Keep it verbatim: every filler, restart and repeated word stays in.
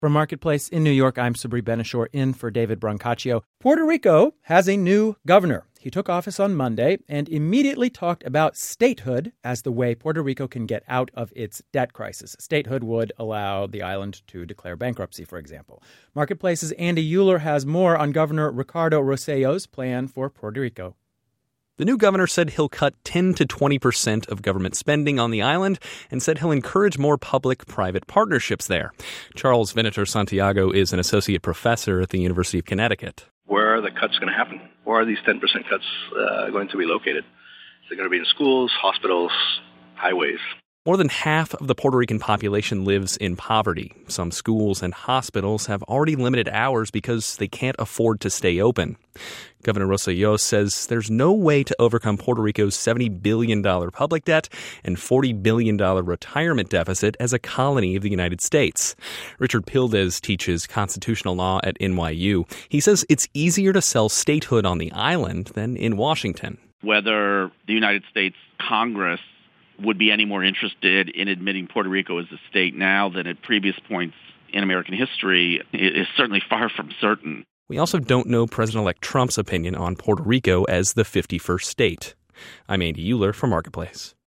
From Marketplace in New York, I'm Sabri Benishore in for David Brancaccio. Puerto Rico has a new governor. He took office on Monday and immediately talked about statehood as the way Puerto Rico can get out of its debt crisis. Statehood would allow the island to declare bankruptcy, for example. Marketplace's Andy Euler has more on Governor Ricardo Rossello's plan for Puerto Rico. The new governor said he'll cut ten to twenty percent of government spending on the island and said he'll encourage more public-private partnerships there. Charles Venator Santiago is an associate professor at the University of Connecticut. Where are the cuts going to happen? Where are these ten percent cuts uh, going to be located? Is it going to be in schools, hospitals, highways? More than half of the Puerto Rican population lives in poverty. Some schools and hospitals have already limited hours because they can't afford to stay open. Governor Rosselló says there's no way to overcome Puerto Rico's seventy billion dollars public debt and forty billion dollars retirement deficit as a colony of the United States. Richard Pildes teaches constitutional law at N Y U. He says it's easier to sell statehood on the island than in Washington. Whether the United States Congress would be any more interested in admitting Puerto Rico as a state now than at previous points in American history is certainly far from certain. We also don't know President-elect Trump's opinion on Puerto Rico as the fifty-first state. I'm Andy Euler for Marketplace.